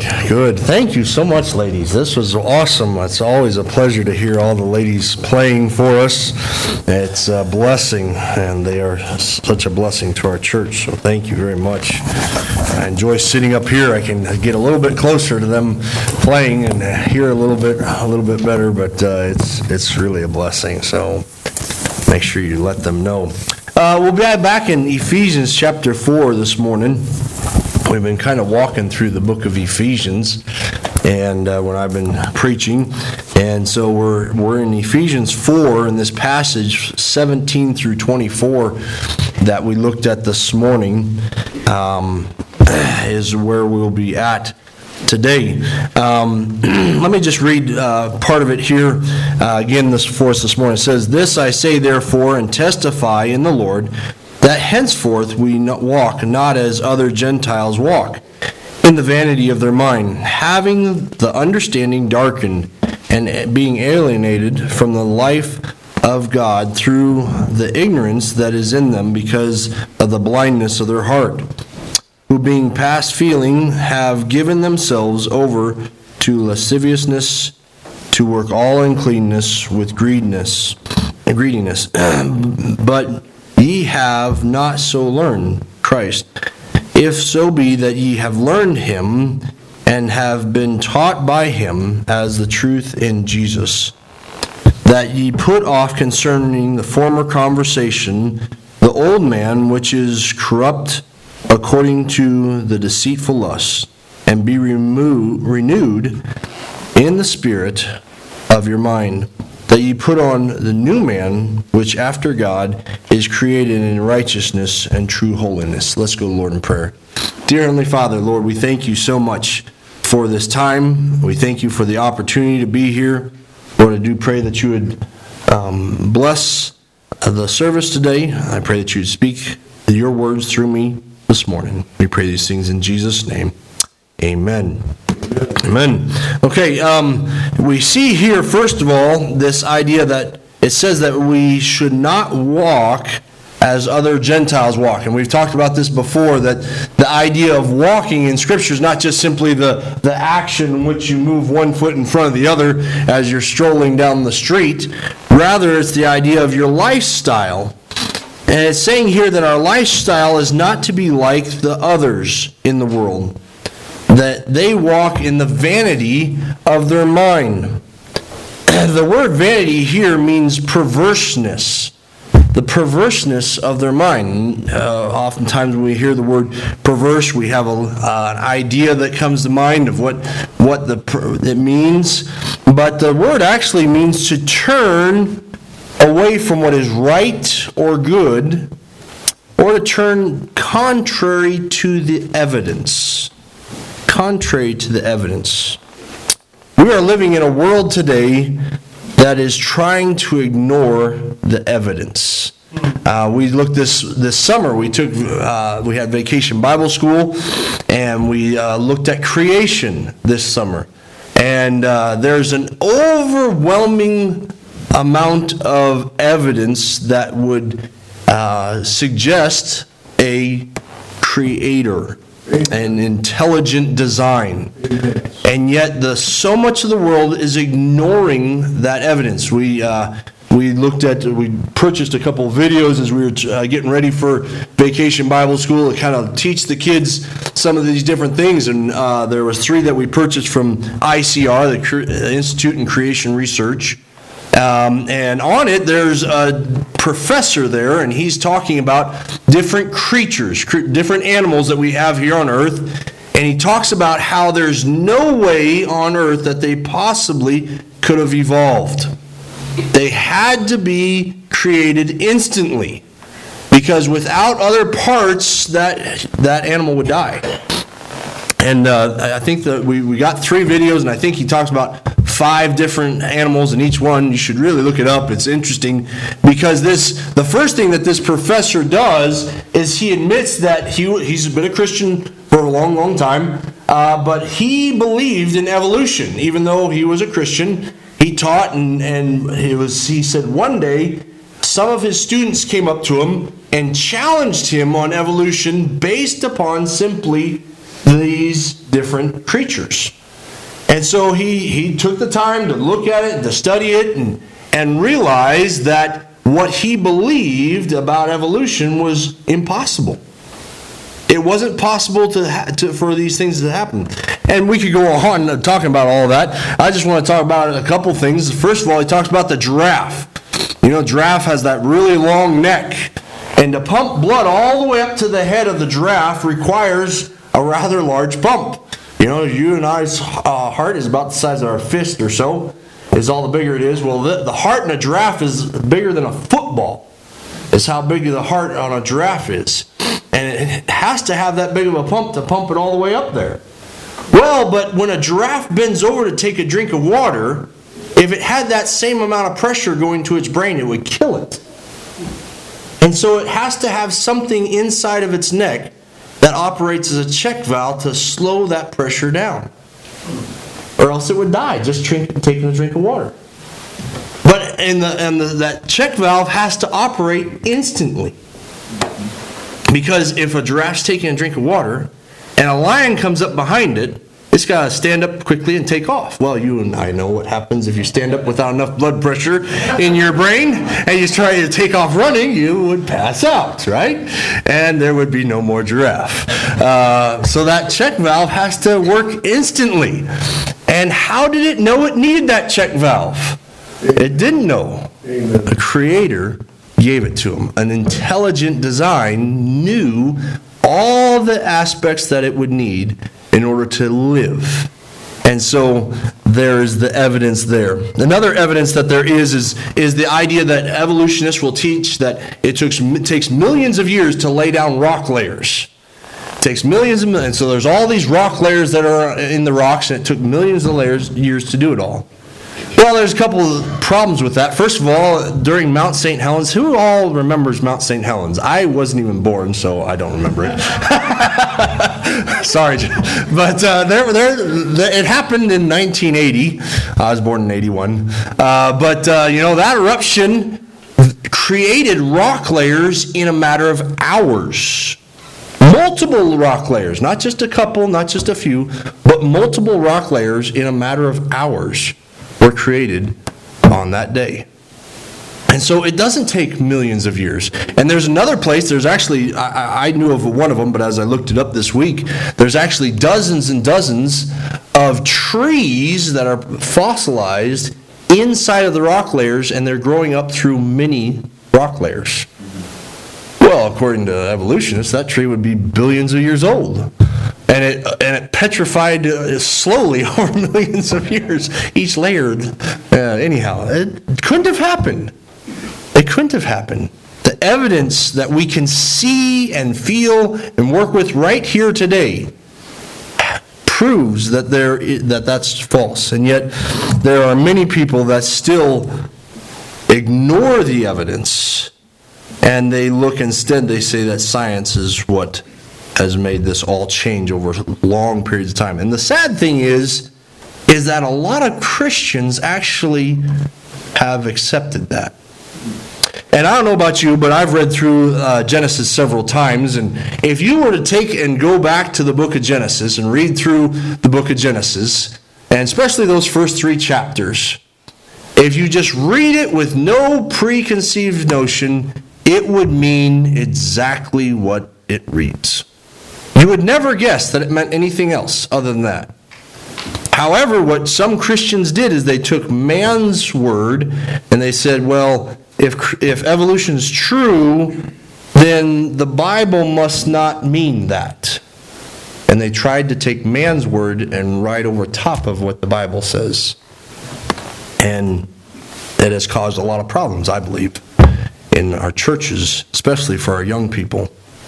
Good. Thank you so much, ladies. This was awesome. It's always a pleasure to hear all the ladies playing for us. It's a blessing, and they are such a blessing to our church. So thank you very much. I enjoy sitting up here. I can get a little bit closer to them playing and hear a little bit better, but it's really a blessing. So make sure you let them know. We'll be back in Ephesians chapter 4 this morning. We've been kind of walking through the book of Ephesians, and when I've been preaching, and so we're in Ephesians 4 in this passage 17 through 24 that we looked at this morning is where we'll be at today. Let me just read part of it here again this for us this morning. It says, "This I say therefore and testify in the Lord, that henceforth we walk not as other Gentiles walk, in the vanity of their mind, having the understanding darkened, and being alienated from the life of God through the ignorance that is in them because of the blindness of their heart, who being past feeling have given themselves over to lasciviousness, to work all uncleanness with greediness. But ye have not so learned Christ, if so be that ye have learned him, and have been taught by him as the truth in Jesus, that ye put off concerning the former conversation the old man which is corrupt according to the deceitful lusts, and be renewed in the spirit of your mind, that ye put on the new man, which after God is created in righteousness and true holiness." Let's go to the Lord in prayer. Dear Heavenly Father, Lord, we thank you so much for this time. We thank you for the opportunity to be here. Lord, I do pray that you would bless the service today. I pray that you would speak your words through me this morning. We pray these things in Jesus' name. Amen. Amen. Okay, we see here, first of all, this idea that it says that we should not walk as other Gentiles walk. And we've talked about this before, that the idea of walking in Scripture is not just simply the action in which you move one foot in front of the other as you're strolling down the street. Rather, it's the idea of your lifestyle. And it's saying here that our lifestyle is not to be like the others in the world, that they walk in the vanity of their mind. The word vanity here means perverseness, the perverseness of their mind. Oftentimes when we hear the word perverse, we have an idea that comes to mind of what it means. But the word actually means to turn away from what is right or good, or to turn contrary to the evidence. Contrary to the evidence. We are living in a world today that is trying to ignore the evidence. We looked this summer. We had Vacation Bible School, and we looked at creation this summer. And there's an overwhelming amount of evidence that would suggest a creator, an intelligent design. And yet so much of the world is ignoring that evidence. We purchased a couple of videos as we were getting ready for Vacation Bible School to kind of teach the kids some of these different things. And there was 3 that we purchased from ICR, the Institute in Creation Research. And on it, there's a professor there, and he's talking about different creatures, different animals that we have here on earth. And he talks about how there's no way on earth that they possibly could have evolved. They had to be created instantly, because without other parts, that animal would die. And I think that we got 3 videos, and I think he talks about 5 different animals in each one. You should really look it up. It's interesting, because the first thing that this professor does is he admits that he's been a Christian for a long, long time, but he believed in evolution. Even though he was a Christian, he taught, and he said one day some of his students came up to him and challenged him on evolution based upon simply these different creatures. And so he took the time to look at it, to study it, and realized that what he believed about evolution was impossible. It wasn't possible for these things to happen. And we could go on talking about all that. I just want to talk about a couple things. First of all, he talks about the giraffe. You know, giraffe has that really long neck. And to pump blood all the way up to the head of the giraffe requires a rather large pump. You know, you and I's heart is about the size of our fist or so, is all the bigger it is. Well, the heart in a giraffe is bigger than a football. Is how big the heart on a giraffe is. And it has to have that big of a pump to pump it all the way up there. Well, but when a giraffe bends over to take a drink of water, if it had that same amount of pressure going to its brain, it would kill it. And so it has to have something inside of its neck that operates as a check valve to slow that pressure down. Or else it would die just taking a drink of water. But that check valve has to operate instantly. Because if a giraffe's taking a drink of water and a lion comes up behind it, it's got to stand up quickly and take off. Well, you and I know what happens if you stand up without enough blood pressure in your brain and you try to take off running, you would pass out, right? And there would be no more giraffe. So that check valve has to work instantly. And how did it know it needed that check valve? It didn't know. The Creator gave it to him. An intelligent design knew all the aspects that it would need in order to live. And so there's the evidence there. Another evidence that there is the idea that evolutionists will teach that it takes millions of years to lay down rock layers. It takes millions and millions. So there's all these rock layers that are in the rocks, and it took millions of years to do it all. Well, there's a couple of problems with that. First of all, during Mount St. Helens, who all remembers Mount St. Helens? I wasn't even born, so I don't remember it. Sorry. But it happened in 1980. I was born in 81. That eruption created rock layers in a matter of hours. Multiple rock layers, not just a couple, not just a few, but multiple rock layers in a matter of hours were created on that day. And so it doesn't take millions of years. And there's another place, there's actually, I knew of one of them, but as I looked it up this week, there's actually dozens and dozens of trees that are fossilized inside of the rock layers, and they're growing up through many rock layers. Well, according to evolutionists, that tree would be billions of years old. And it petrified slowly over millions of years, each layer. Anyhow, it couldn't have happened. It couldn't have happened. The evidence that we can see and feel and work with right here today proves that that's false. And yet, there are many people that still ignore the evidence, and they look instead, they say that science is what has made this all change over long periods of time. And the sad thing is that a lot of Christians actually have accepted that. And I don't know about you, but I've read through Genesis several times, and if you were to take and go back to the book of Genesis and read through the book of Genesis, and especially those first 3 chapters, if you just read it with no preconceived notion, it would mean exactly what it reads. You would never guess that it meant anything else other than that. However, what some Christians did is they took man's word and they said, well, if evolution is true, then the Bible must not mean that. And they tried to take man's word and write over top of what the Bible says. And it has caused a lot of problems, I believe, in our churches, especially for our young people.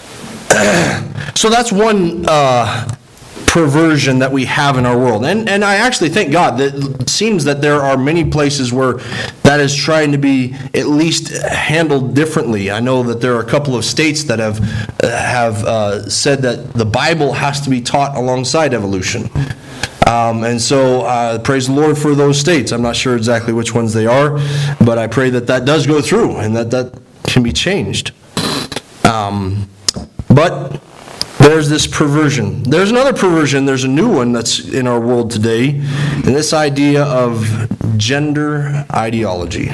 So that's one perversion that we have in our world. And I actually thank God that it seems that there are many places where that is trying to be at least handled differently. I know that there are a couple of states that have said that the Bible has to be taught alongside evolution. And so praise the Lord for those states. I'm not sure exactly which ones they are, but I pray that does go through and that can be changed. But there's this perversion. There's another perversion. There's a new one that's in our world today, and this idea of gender ideology.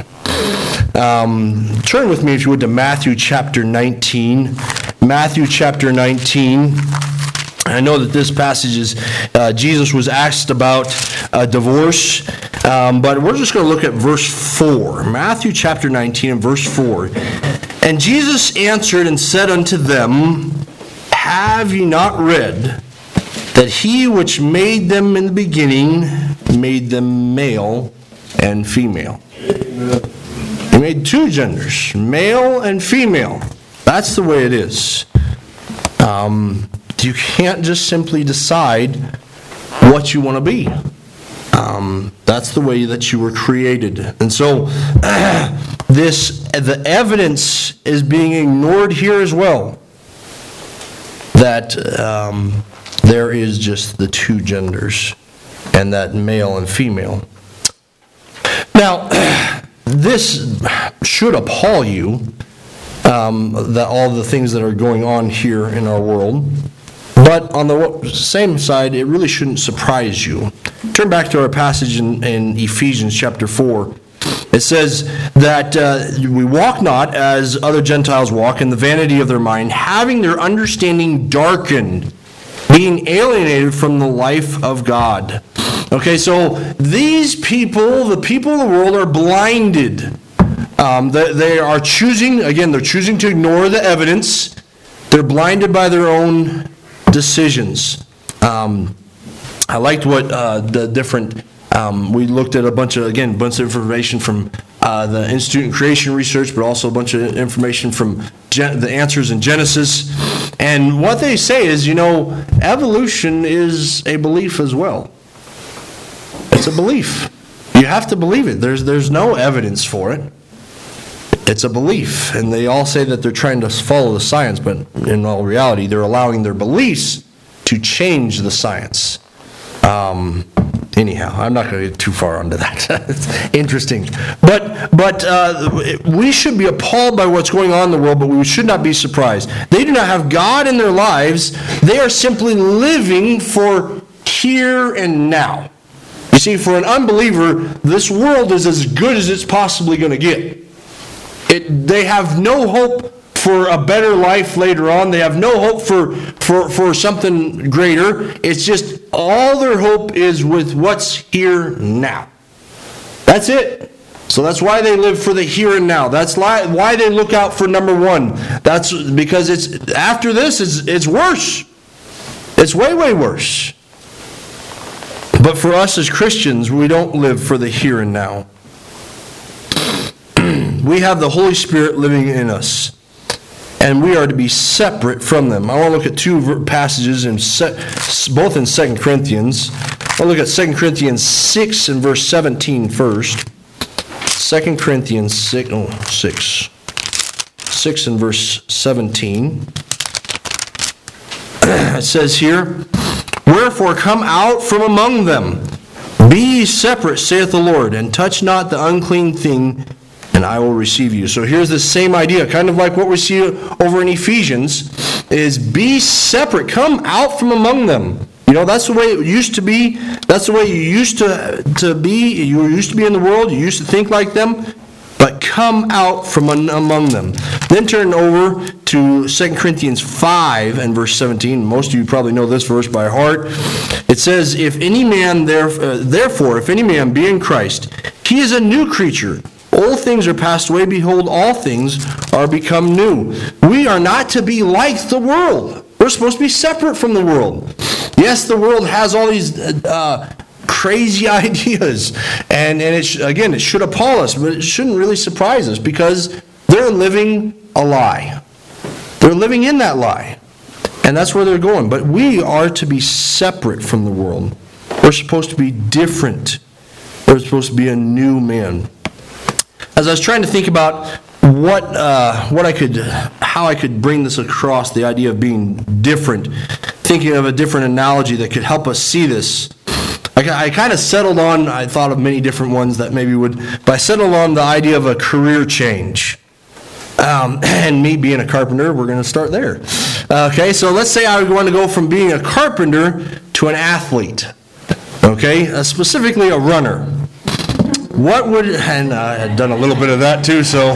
Turn with me, if you would, to Matthew chapter 19. Matthew chapter 19. I know that this passage is, Jesus was asked about divorce, but we're just going to look at verse 4. Matthew chapter 19 and verse 4. And Jesus answered and said unto them, Have ye not read that he which made them in the beginning made them male and female? He made two genders, male and female. That's the way it is. You can't just simply decide what you want to be. That's the way that you were created. And so the evidence is being ignored here as well, that there is just the two genders, and that male and female. Now, this should appall you, that all the things that are going on here in our world. But on the same side, it really shouldn't surprise you. Turn back to our passage in Ephesians chapter 4. It says that we walk not as other Gentiles walk in the vanity of their mind, having their understanding darkened, being alienated from the life of God. Okay, so these people, the people of the world, are blinded. They are choosing, again, they're choosing to ignore the evidence. They're blinded by their own decisions. I liked what the different, we looked at a bunch of information from the Institute in Creation Research, but also a bunch of information from the answers in Genesis. And what they say is, evolution is a belief as well. It's a belief. You have to believe it. There's no evidence for it. It's a belief, and they all say that they're trying to follow the science, but in all reality, they're allowing their beliefs to change the science. Anyhow, I'm not going to get too far onto that. It's interesting. But we should be appalled by what's going on in the world, but we should not be surprised. They do not have God in their lives. They are simply living for here and now. You see, for an unbeliever, this world is as good as it's possibly going to get. They have no hope for a better life later on. They have no hope for something greater. It's just all their hope is with what's here now. That's it. So that's why they live for the here and now. That's why they look out for number one. That's because it's after this it's worse. It's way, way worse. But for us as Christians, we don't live for the here and now. We have the Holy Spirit living in us, and we are to be separate from them. I want to look at two passages, both in 2 Corinthians. I'll look at 2 Corinthians 6 and verse 17 first. 2 Corinthians 6 and verse 17. It says here, Wherefore come out from among them, be ye separate, saith the Lord, and touch not the unclean thing, and I will receive you. So here's the same idea, kind of like what we see over in Ephesians, is be separate. Come out from among them. That's the way it used to be. That's the way you used to be. You used to be in the world. You used to think like them. But come out from among them. Then turn over to 2 Corinthians 5 and verse 17. Most of you probably know this verse by heart. It says, If any man therefore, if any man be in Christ, he is a new creature. Old things are passed away. Behold, all things are become new. We are not to be like the world. We're supposed to be separate from the world. Yes, the world has all these crazy ideas, and it should appall us, but it shouldn't really surprise us because they're living a lie. They're living in that lie, and that's where they're going. But we are to be separate from the world. We're supposed to be different. We're supposed to be a new man. As I was trying to think about how I could bring this across, the idea of being different, thinking of a different analogy that could help us see this, I kind of settled on, I thought of many different ones that maybe would, but I settled on the idea of a career change. And me being a carpenter, we're going to start there. Okay, so let's say I want to go from being a carpenter to an athlete. Okay, specifically a runner. What would, and I had done a little bit of that too, so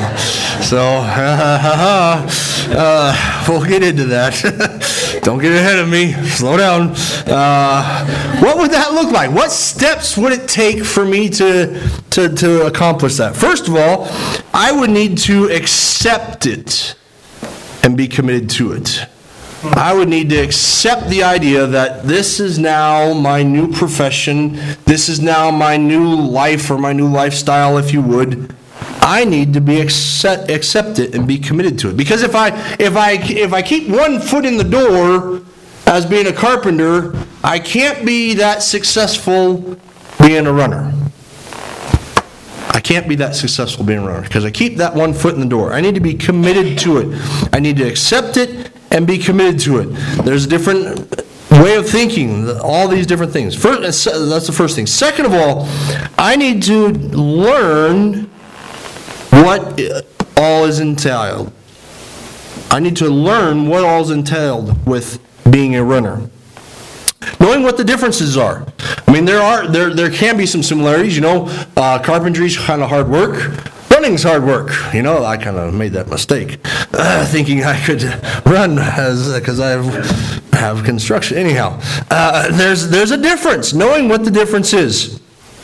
we'll get into that. Don't get ahead of me. Slow down. What would that look like? What steps would it take for me to accomplish that? First of all, I would need to accept it and be committed to it. I would need to accept the idea that this is now my new profession, this is now my new life or my new lifestyle, if you would. I need to be accept it and be committed to it. Because if I keep one foot in the door as being a carpenter, I can't be that successful being a runner. I can't be that successful being a runner because I keep that one foot in the door. I need to be committed to it. I need to accept it and be committed to it. There's a different way of thinking, all these different things. First, that's the first thing. Second of all, I need to learn what all is entailed. I need to learn what all is entailed with being a runner. Knowing what the differences are. I mean, there can be some similarities. Carpentry's kind of hard work. Running's hard work. I kind of made that mistake, thinking I could run because I have construction. Anyhow, there's a difference. Knowing what the difference is,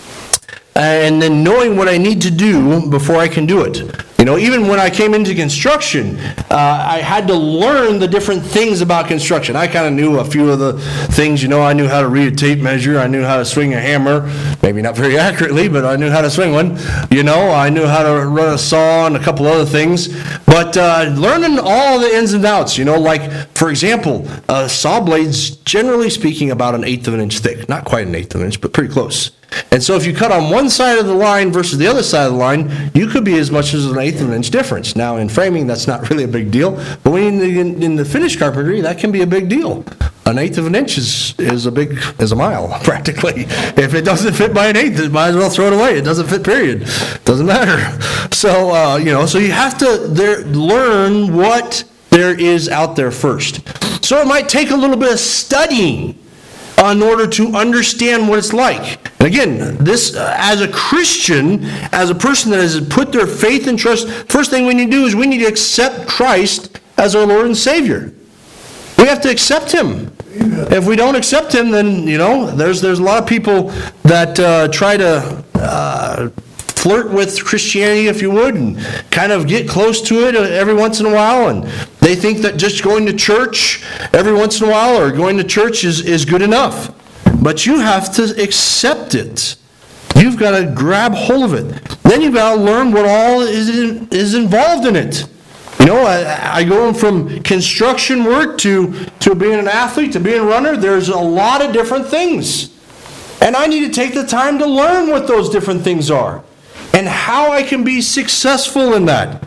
and then knowing what I need to do before I can do it. Even when I came into construction, I had to learn the different things about construction. I kind of knew a few of the things. I knew how to read a tape measure. I knew how to swing a hammer. Maybe not very accurately, but I knew how to swing one. I knew how to run a saw and a couple other things. But learning all the ins and outs, like, for example, saw blades, generally speaking, about 1/8 of an inch thick. Not quite 1/8 of an inch, but pretty close. And so if you cut on one side of the line versus the other side of the line, you could be as much as 1/8 of an inch difference. Now, in framing, that's not really a big deal. But when in the finished carpentry, that can be a big deal. 1/8 of an inch is a mile, practically. If it doesn't fit by 1/8, it might as well throw it away. It doesn't fit, period. Doesn't matter. So, so you have to learn what there is out there first. So it might take a little bit of studying in order to understand what it's like. And again, this, as a Christian, as a person that has put their faith and trust, first thing we need to do is we need to accept Christ as our Lord and Savior. We have to accept Him. If we don't accept Him, then, there's a lot of people that try to flirt with Christianity, if you would, and kind of get close to it every once in a while, and they think that just going to church every once in a while or going to church is good enough. But you have to accept it. You've got to grab hold of it. Then you've got to learn what all is involved in it. I go from construction work to being an athlete, to being a runner. There's a lot of different things. And I need to take the time to learn what those different things are and how I can be successful in that.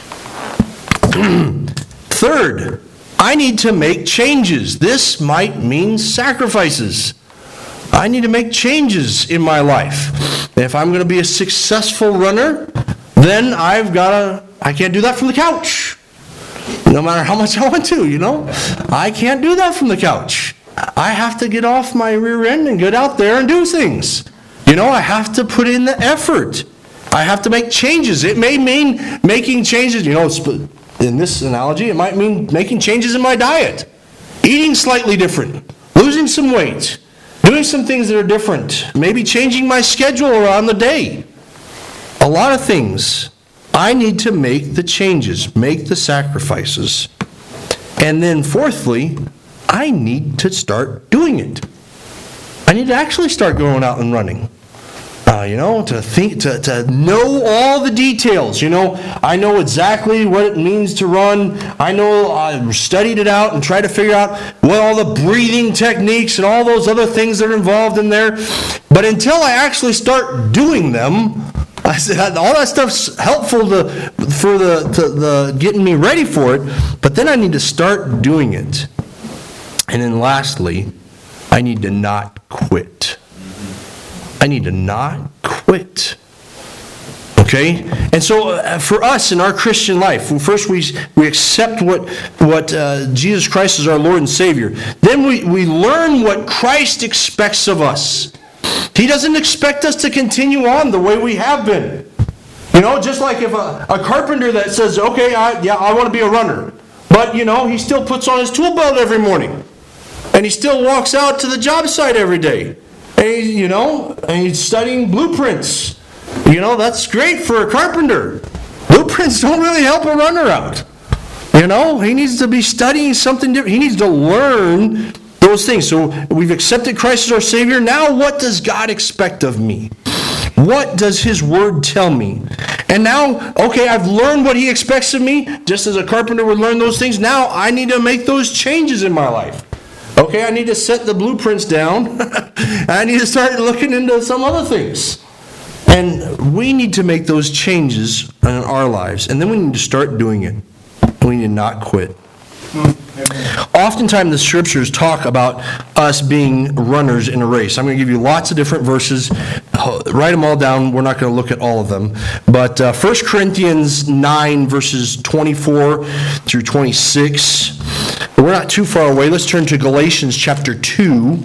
Third, I need to make changes. This might mean sacrifices. I need to make changes in my life. If I'm going to be a successful runner, then I can't do that from the couch. No matter how much I want to, I can't do that from the couch. I have to get off my rear end and get out there and do things. I have to put in the effort. I have to make changes. It may mean making changes, in this analogy, it might mean making changes in my diet. Eating slightly different. Losing some weight. Doing some things that are different. Maybe changing my schedule around the day. A lot of things. I need to make the changes, make the sacrifices. And then fourthly, I need to start doing it. I need to actually start going out and running. To know all the details. I know exactly what it means to run. I've studied it out and tried to figure out what all the breathing techniques and all those other things that are involved in there. But until I actually start doing them, I said all that stuff's helpful for the getting me ready for it. But then I need to start doing it. And then lastly, I need to not quit. I need to not quit. Okay? And so for us in our Christian life, first we accept what Jesus Christ is our Lord and Savior. Then we learn what Christ expects of us. He doesn't expect us to continue on the way we have been. You know, just like if a carpenter that says, okay, I want to be a runner. But, you know, he still puts on his tool belt every morning. And he still walks out to the job site every day. And he's studying blueprints. You know, that's great for a carpenter. Blueprints don't really help a runner out. You know, he needs to be studying something different. He needs to learn those things. So we've accepted Christ as our Savior. Now what does God expect of me? What does His Word tell me? And now, okay, I've learned what He expects of me, just as a carpenter would learn those things. Now I need to make those changes in my life. Okay, I need to set the blueprints down. I need to start looking into some other things. And we need to make those changes in our lives. And then we need to start doing it. We need to not quit. Oftentimes the scriptures talk about us being runners in a race. I'm going to give you lots of different verses. Write them all down. We're not going to look at all of them. But 1 Corinthians 9 verses 24 through 26. We're not too far away. Let's turn to Galatians chapter 2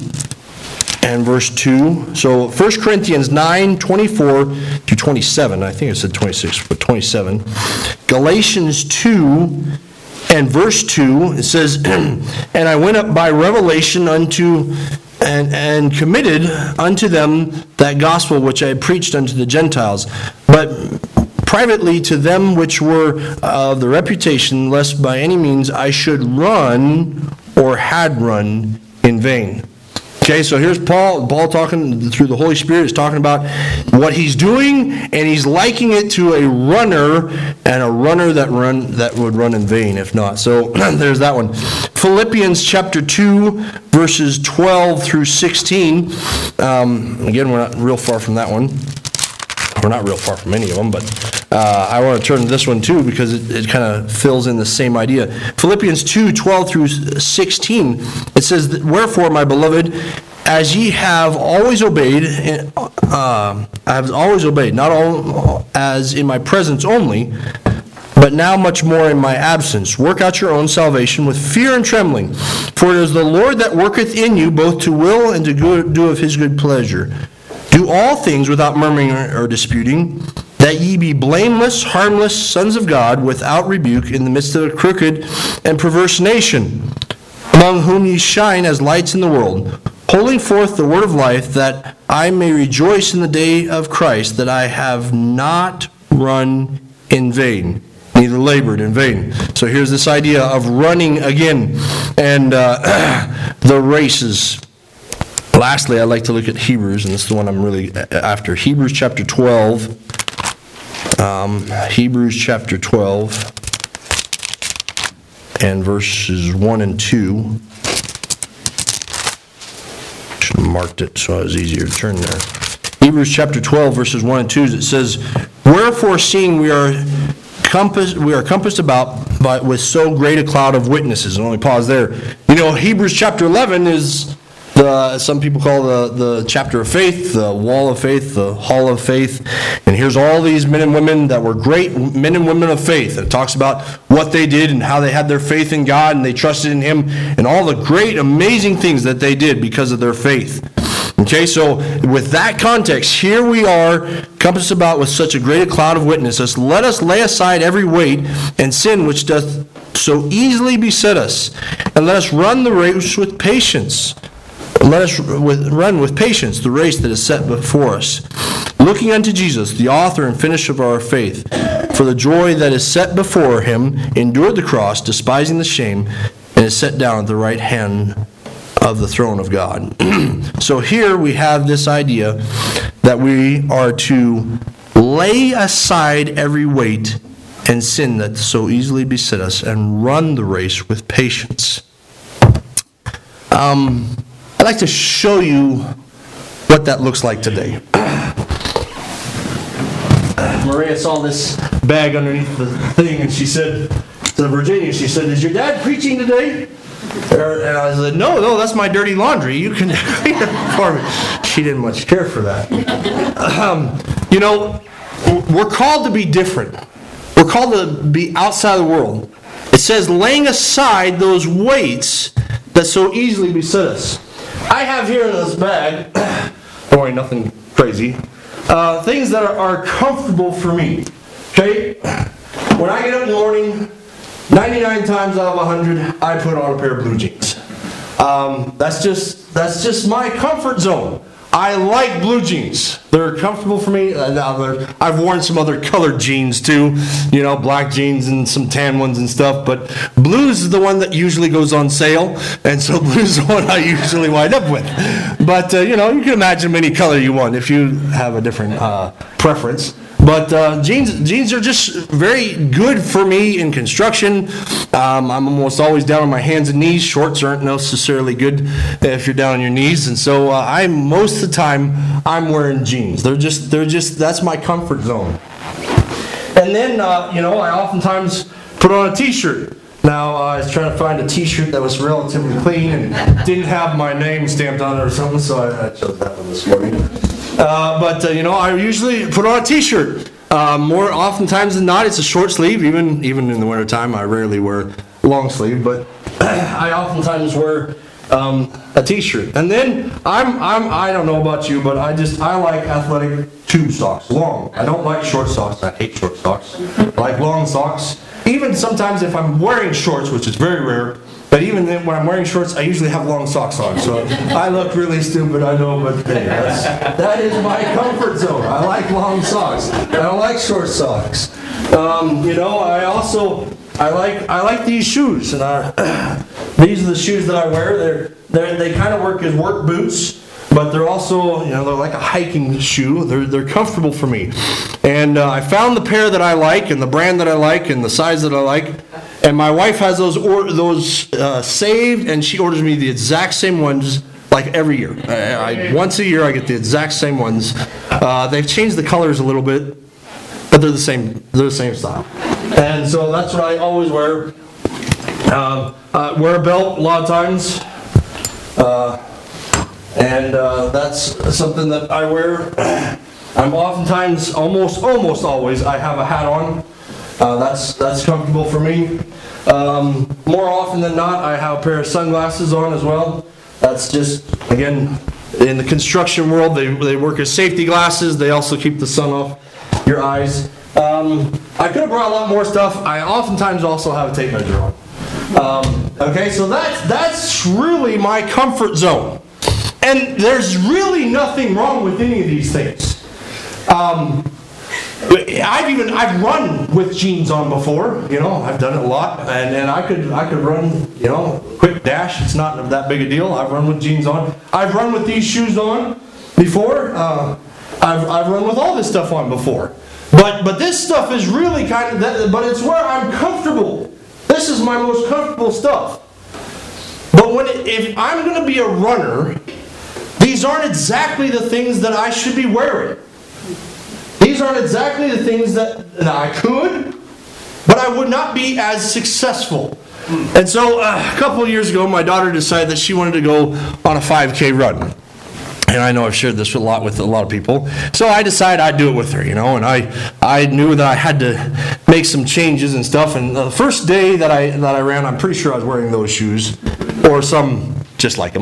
and verse 2. So 1 Corinthians 9, 24 through 27. I think it said 26, but 27. Galatians 2 and verse 2, it says, And I went up by revelation unto and committed unto them that gospel which I had preached unto the Gentiles, but privately to them which were of the reputation, lest by any means I should run or had run in vain. Okay, so here's Paul talking through the Holy Spirit, is talking about what he's doing, and he's likening it to a runner, and a runner that would run in vain if not. So there's that one. Philippians chapter 2, verses 12 through 16. Again, we're not real far from that one. We're not real far from any of them, but I want to turn to this one too because it kind of fills in the same idea. Philippians 2, 12 through 16, it says, Wherefore, my beloved, as ye have always obeyed, I have always obeyed, not all as in my presence only, but now much more in my absence. Work out your own salvation with fear and trembling, for it is the Lord that worketh in you both to will and to do of His good pleasure. Do all things without murmuring or disputing, that ye be blameless, harmless, sons of God, without rebuke, in the midst of a crooked and perverse nation, among whom ye shine as lights in the world, holding forth the word of life, that I may rejoice in the day of Christ, that I have not run in vain, neither labored in vain. So here's this idea of running again, and the races. Lastly, I'd like to look at Hebrews, and this is the one I'm really after. Hebrews chapter 12. Hebrews chapter 12 and verses 1 and 2. Should have marked it so it was easier to turn there. Hebrews chapter 12, verses 1 and 2, it says, Wherefore, seeing we are compassed about with so great a cloud of witnesses. And only pause there. You know, Hebrews chapter 11 is some people call the chapter of faith, the wall of faith, the hall of faith. And here's all these men and women that were great men and women of faith. It talks about what they did and how they had their faith in God and they trusted in Him and all the great, amazing things that they did because of their faith. Okay, so with that context, here we are, compassed about with such a great cloud of witnesses. Let us lay aside every weight and sin which doth so easily beset us, and let us run the race with patience. Let us run with patience the race that is set before us, looking unto Jesus, the author and finisher of our faith. For the joy that is set before Him endured the cross, despising the shame, and is set down at the right hand of the throne of God. So here we have this idea that we are to lay aside every weight and sin that so easily beset us and run the race with patience. I'd like to show you what that looks like today. Maria saw this bag underneath the thing, and she said to Virginia, she said, "Is your dad preaching today?" And I said, no, that's my dirty laundry. You can clean it for me. She didn't much care for that. we're called to be different. We're called to be outside the world. It says, laying aside those weights that so easily beset us. I have here in this bag, don't worry, nothing crazy, things that are comfortable for me. Okay? When I get up in the morning, 99 times out of 100, I put on a pair of blue jeans. That's just my comfort zone. I like blue jeans. They're comfortable for me. I've worn some other colored jeans too, black jeans and some tan ones and stuff, but blues is the one that usually goes on sale, and so blues is the one I usually wind up with. But, you can imagine any color you want if you have a different preference. But jeans are just very good for me in construction. I'm almost always down on my hands and knees. Shorts aren't necessarily good if you're down on your knees, and so most of the time I'm wearing jeans. They're just that's my comfort zone. And then I oftentimes put on a t-shirt. Now I was trying to find a t-shirt that was relatively clean and didn't have my name stamped on it or something, so I chose that one this morning. I usually put on a t-shirt. More oftentimes than not, it's a short sleeve. Even in the wintertime, I rarely wear long sleeve, but I oftentimes wear a t-shirt. And then I don't know about you, but I like athletic tube socks, long. I don't like short socks. I hate short socks. I like long socks. Even sometimes if I'm wearing shorts, which is very rare, but even then when I'm wearing shorts, I usually have long socks on. So I look really stupid, I know, but hey, that is my comfort zone. I like long socks. I don't like short socks. I like these shoes, and these are the shoes that I wear. They kind of work as work boots, but they're also, they're like a hiking shoe. They're comfortable for me. And I found the pair that I like, and the brand that I like, and the size that I like. And my wife has those saved, and she orders me the exact same ones like every year. Once a year I get the exact same ones. They've changed the colors a little bit, but they're the same. They're the same style. And so that's what I always wear. Wear a belt a lot of times. That's something that I wear. I'm oftentimes, almost always, I have a hat on. That's comfortable for me. More often than not, I have a pair of sunglasses on as well. That's just, again, in the construction world, they work as safety glasses. They also keep the sun off your eyes. I could have brought a lot more stuff. I oftentimes also have a tape measure on. Okay, so that's really my comfort zone. And there's really nothing wrong with any of these things. I've run with jeans on before. I've done it a lot, and I could run, quick dash. It's not that big a deal. I've run with jeans on. I've run with these shoes on before. I've run with all this stuff on before. But this stuff is really kind of, but it's where I'm comfortable. This is my most comfortable stuff. But if I'm going to be a runner, these aren't exactly the things that I should be wearing. These aren't exactly the things that I could, but I would not be as successful. And so a couple of years ago, my daughter decided that she wanted to go on a 5K run. And I know I've shared this with a lot of people. So I decided I'd do it with her, and I knew that I had to make some changes and stuff. And the first day that I ran, I'm pretty sure I was wearing those shoes, or some just like them.